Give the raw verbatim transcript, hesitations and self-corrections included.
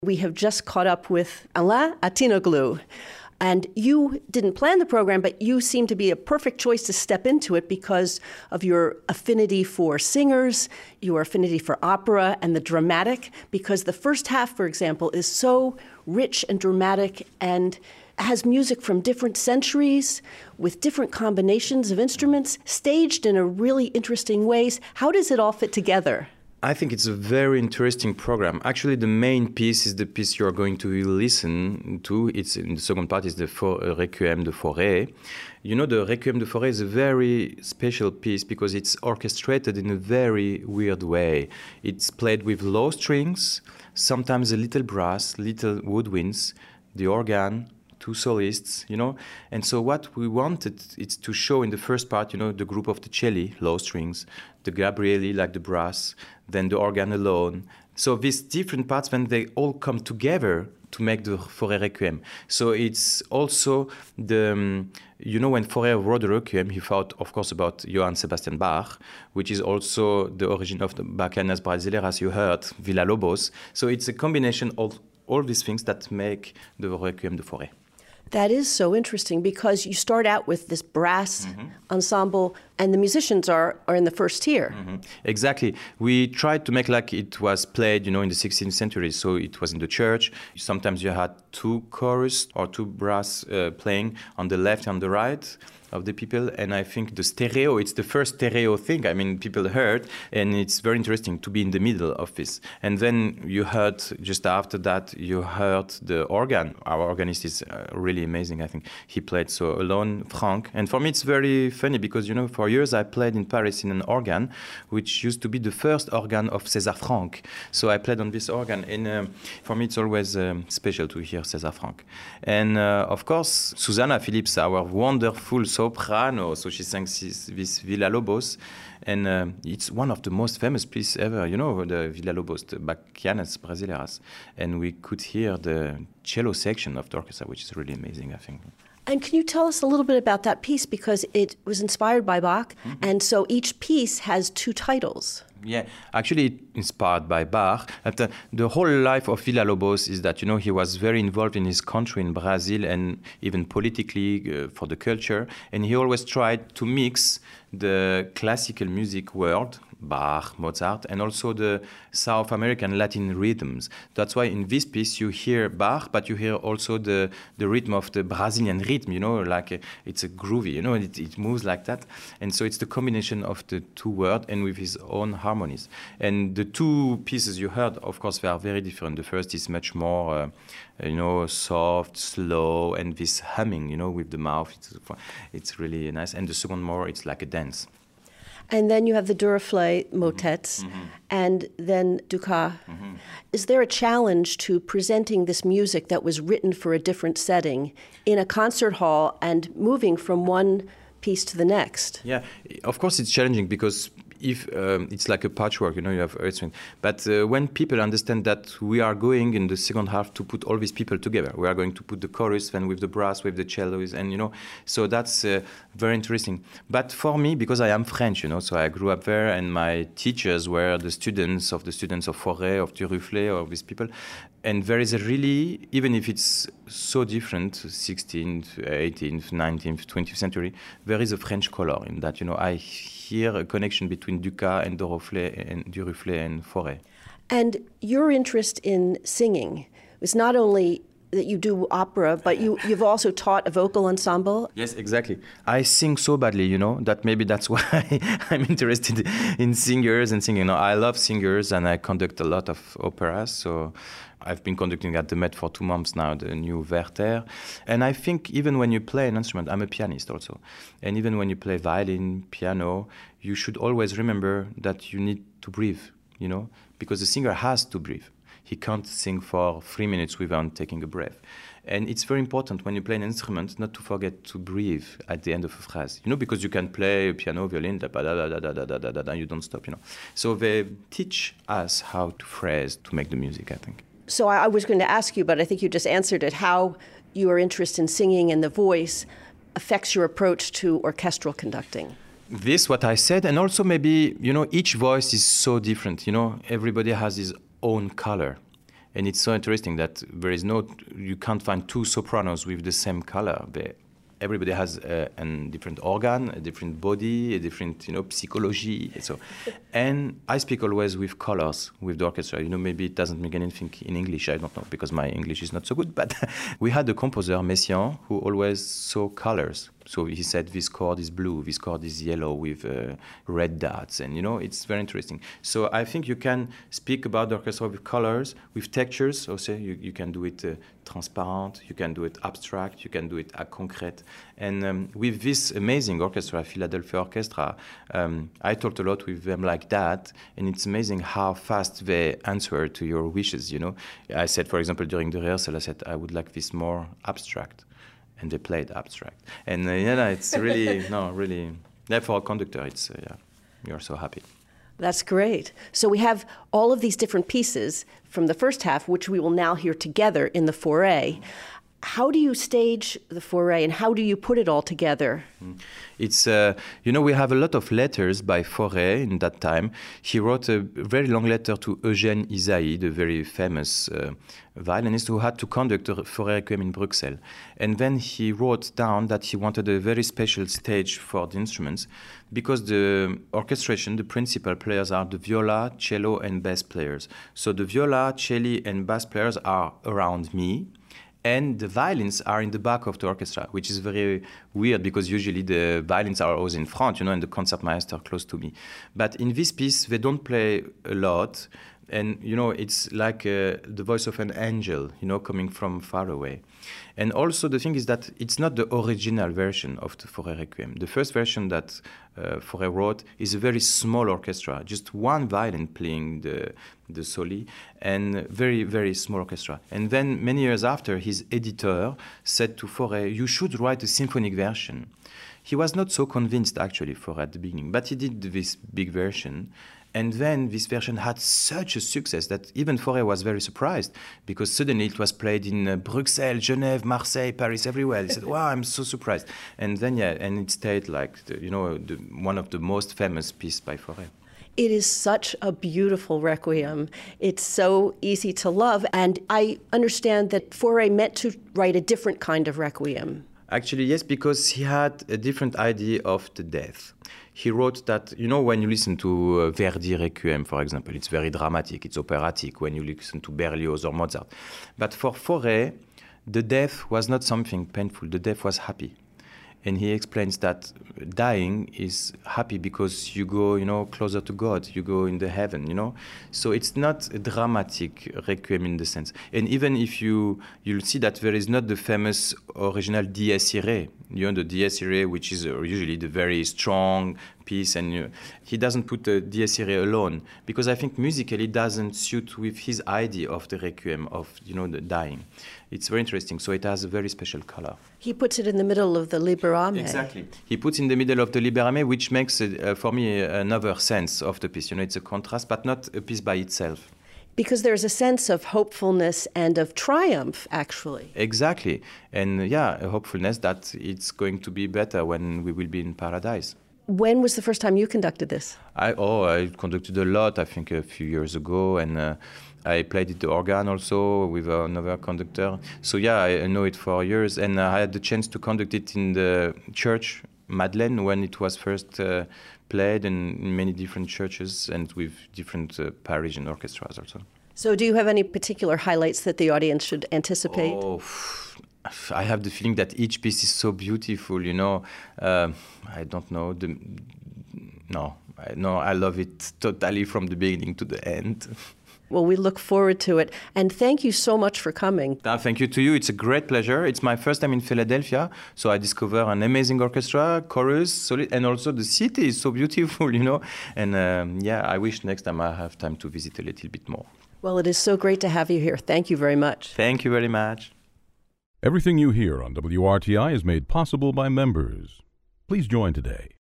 We have just caught up with Alain Atinoglu. And you didn't plan the program, but you seem to be a perfect choice to step into it because of your affinity for singers, your affinity for opera and the dramatic, because the first half, for example, is so rich and dramatic and has music from different centuries with different combinations of instruments staged in a really interesting ways. How does it all fit together? I think it's a very interesting program. Actually, the main piece is the piece you're going to listen to. It's in the second part is the For, uh, Requiem de Fauré. You know, the Requiem de Fauré is a very special piece because it's orchestrated in a very weird way. It's played with low strings, sometimes a little brass, little woodwinds, the organ, two solists, you know. And so what we wanted is to show in the first part, you know, the group of the celli, low strings, the Gabrieli, like the brass, then the organ alone. So these different parts, when they all come together to make the Fauré Requiem. So it's also the, um, you know, when Fauré wrote the Requiem, he thought, of course, about Johann Sebastian Bach, which is also the origin of the Bachianas Brasileiras, you heard, Villa-Lobos. So it's a combination of all these things that make the Requiem de Fauré. That is so interesting because you start out with this brass mm-hmm. ensemble and the musicians are, are in the first tier. Mm-hmm. Exactly. We tried to make like it was played, you know, in the sixteenth century. So it was in the church. Sometimes you had two chorus or two brass uh, playing on the left and the right of the people, and I think the stereo, it's the first stereo thing, I mean, people heard, and it's very interesting to be in the middle of this. And then you heard, just after that, you heard the organ. Our organist is uh, really amazing, I think. He played so alone, Franck. And for me, it's very funny because, you know, for years I played in Paris in an organ, which used to be the first organ of César Franck. So I played on this organ, and um, for me, it's always um, special to hear César Franck. And uh, of course, Susanna Phillips, our wonderful soprano, so she sang this, this Villa-Lobos, and uh, it's one of the most famous pieces ever, you know, the Villa-Lobos, the Bachianas Brasileiras, and we could hear the cello section of the orchestra, which is really amazing, I think. And can you tell us a little bit about that piece, because it was inspired by Bach, mm-hmm. and so each piece has two titles. Yeah, actually inspired by Bach. After the whole life of Villa-Lobos is that, you know, he was very involved in his country, in Brazil, and even politically uh, for the culture. And he always tried to mix the classical music world, Bach, Mozart, and also the South American Latin rhythms. That's why in this piece you hear Bach, but you hear also the, the rhythm of the Brazilian rhythm, you know, like a, it's a groovy, you know, it, it moves like that. And so it's the combination of the two words and with his own harmonies. And the two pieces you heard, of course, they are very different. The first is much more, uh, you know, soft, slow, and this humming, you know, with the mouth. It's, it's really nice. And the second more, it's like a dance. And then you have the Duruflé motets, mm-hmm. and then Dukas. Mm-hmm. Is there a challenge to presenting this music that was written for a different setting in a concert hall and moving from one piece to the next? Yeah, of course it's challenging because if um, it's like a patchwork, you know, you have earth, wind. But uh, when people understand that we are going in the second half to put all these people together, we are going to put the chorus then with the brass, with the cellos, and, you know, so that's uh, very interesting. But for me, because I am French, you know, so I grew up there, and my teachers were the students of the students of Fauré, of Duruflé, or these people. And there is a really, even if it's so different, sixteenth, eighteenth, nineteenth, twentieth century, there is a French color in that, you know, I hear a connection between Dukas and Duruflé and, Duruflé and Fauré. And your interest in singing was not only that you do opera, but you, you've also taught a vocal ensemble. Yes, exactly. I sing so badly, you know, that maybe that's why I'm interested in singers and singing. You know, I love singers and I conduct a lot of operas, so I've been conducting at the Met for two months now, the new Werther. And I think even when you play an instrument, I'm a pianist also, and even when you play violin, piano, you should always remember that you need to breathe, you know, because the singer has to breathe. He can't sing for three minutes without taking a breath. And it's very important when you play an instrument not to forget to breathe at the end of a phrase. You know, because you can play piano, violin, da da da da da da da da da, you don't stop, you know. So they teach us how to phrase to make the music, I think. So I was going to ask you, but I think you just answered it, how your interest in singing and the voice affects your approach to orchestral conducting. This, what I said, and also maybe, you know, each voice is so different. You know, everybody has his own color. And it's so interesting that there is no, you can't find two sopranos with the same color. They, everybody has a, a different organ, a different body, a different, you know, psychology. So, and I speak always with colors with the orchestra. You know, maybe it doesn't make anything in English. I don't know because my English is not so good. But we had a composer, Messiaen, who always saw colors. So he said this chord is blue, this chord is yellow with uh, red dots, and you know, it's very interesting. So I think you can speak about the orchestra with colors, with textures. Also, you, you can do it uh, transparent, you can do it abstract, you can do it uh, concrete. And um, with this amazing orchestra, Philadelphia Orchestra, um, I talked a lot with them like that, and it's amazing how fast they answer to your wishes. You know, I said, for example, during the rehearsal, I said I would like this more abstract. And they played abstract, and uh, yeah, it's really no, really. Yeah, for a conductor, it's uh, yeah, you're so happy. That's great. So we have all of these different pieces from the first half, which we will now hear together in the Fauré. How do you stage the Fauré, and how do you put it all together? It's, uh, you know, we have a lot of letters by Fauré in that time. He wrote a very long letter to Eugène Ysaÿe, the very famous uh, violinist who had to conduct the Fauré Requiem in Bruxelles. And then he wrote down that he wanted a very special stage for the instruments because the orchestration, the principal players are the viola, cello, and bass players. So the viola, cello, and bass players are around me. And the violins are in the back of the orchestra, which is very weird because usually the violins are always in front, you know, and the concertmeister close to me. But in this piece, they don't play a lot. And, you know, it's like uh, the voice of an angel, you know, coming from far away. And also the thing is that it's not the original version of the Fauré Requiem. The first version that uh, Fauré wrote is a very small orchestra, just one violin playing the, the soli, and very, very small orchestra. And then many years after, his editor said to Fauré, you should write a symphonic version. He was not so convinced, actually, Fauré at the beginning, but he did this big version. And then this version had such a success that even Fauré was very surprised because suddenly it was played in uh, Bruxelles, Genève, Marseille, Paris, everywhere. He said, wow, I'm so surprised. And then, yeah, and it stayed like, the, you know, the, one of the most famous pieces by Fauré. It is such a beautiful requiem. It's so easy to love. And I understand that Fauré meant to write a different kind of requiem. Actually, yes, because he had a different idea of the death. He wrote that, you know, when you listen to uh, Verdi Requiem, for example, it's very dramatic, it's operatic when you listen to Berlioz or Mozart. But for Fauré, the death was not something painful, the death was happy. And he explains that dying is happy because you go, you know, closer to God, you go in the heaven, you know. So it's not a dramatic requiem in the sense. And even if you, you'll see that there is not the famous original Dies Irae, you know, the Dies Irae, which is usually the very strong piece, and you, he doesn't put the Dies Irae alone, because I think musically it doesn't suit with his idea of the requiem, of, you know, the dying. It's very interesting, so it has a very special color. He puts it in the middle of the Libera Me. Exactly. He puts in the middle of the Libera Me, which makes, uh, for me, another sense of the piece. You know, it's a contrast, but not a piece by itself. Because there's a sense of hopefulness and of triumph, actually. Exactly. And, yeah, a hopefulness that it's going to be better when we will be in paradise. When was the first time you conducted this? I, oh, I conducted a lot, I think, a few years ago, and uh, I played it the organ also with another conductor. So yeah, I, I know it for years, and uh, I had the chance to conduct it in the church, Madeleine, when it was first uh, played in many different churches and with different uh, Parisian orchestras also. So do you have any particular highlights that the audience should anticipate? Oh, I have the feeling that each piece is so beautiful, you know. Uh, I don't know. The, no, I, no, I love it totally from the beginning to the end. Well, we look forward to it. And thank you so much for coming. Uh, thank you to you. It's a great pleasure. It's my first time in Philadelphia, so I discover an amazing orchestra, chorus, solid, and also the city is so beautiful, you know. And um, yeah, I wish next time I have time to visit a little bit more. Well, it is so great to have you here. Thank you very much. Thank you very much. Everything you hear on W R T I is made possible by members. Please join today